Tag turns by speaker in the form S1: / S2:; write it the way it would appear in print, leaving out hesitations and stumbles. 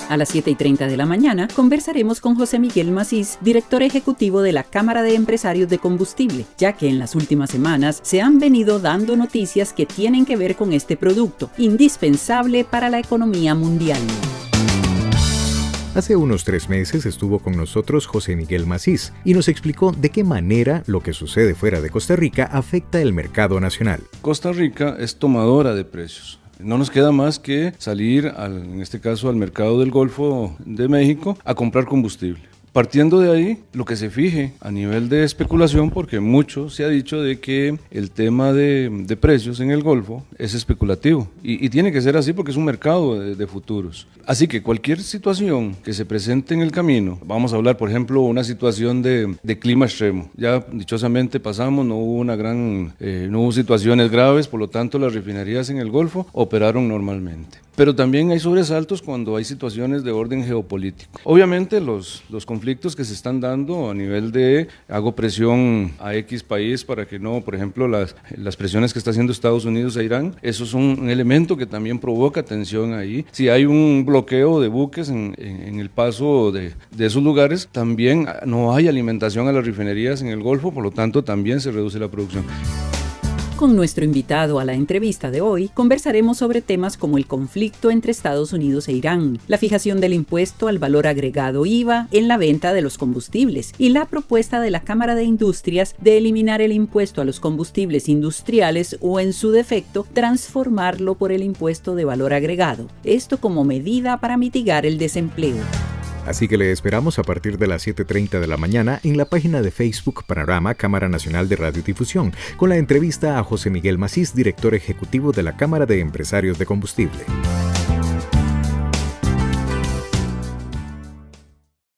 S1: A las 7:30 de la mañana conversaremos con José Miguel Macís, director ejecutivo de la Cámara de Empresarios de Combustible, ya que en las últimas semanas se han venido dando noticias que tienen que ver con este producto, indispensable para la economía mundial.
S2: Hace unos 3 meses estuvo con nosotros José Miguel Macís y nos explicó de qué manera lo que sucede fuera de Costa Rica afecta el mercado nacional.
S3: Costa Rica es tomadora de precios. No nos queda más que salir, en este caso, al mercado del Golfo de México a comprar combustible. Partiendo de ahí, lo que se fije a nivel de especulación, porque mucho se ha dicho de que el tema de precios en el Golfo es especulativo y tiene que ser así porque es un mercado de futuros. Así que cualquier situación que se presente en el camino, vamos a hablar por ejemplo una situación de clima extremo, ya dichosamente pasamos, no hubo situaciones graves, por lo tanto las refinerías en el Golfo operaron normalmente. Pero también hay sobresaltos cuando hay situaciones de orden geopolítico. Obviamente los conflictos que se están dando a nivel de hago presión a X país para que no, por ejemplo, las presiones que está haciendo Estados Unidos a Irán, eso es un elemento que también provoca tensión ahí. Si hay un bloqueo de buques en el paso de esos lugares, también no hay alimentación a las refinerías en el Golfo, por lo tanto también se reduce la producción.
S1: Con nuestro invitado a la entrevista de hoy, conversaremos sobre temas como el conflicto entre Estados Unidos e Irán, la fijación del impuesto al valor agregado IVA en la venta de los combustibles y la propuesta de la Cámara de Industrias de eliminar el impuesto a los combustibles industriales o, en su defecto, transformarlo por el impuesto de valor agregado. Esto como medida para mitigar el desempleo.
S2: Así que le esperamos a partir de las 7:30 de la mañana en la página de Facebook Panorama Cámara Nacional de Radiodifusión, con la entrevista a José Miguel Macís, director ejecutivo de la Cámara de Empresarios de Combustible.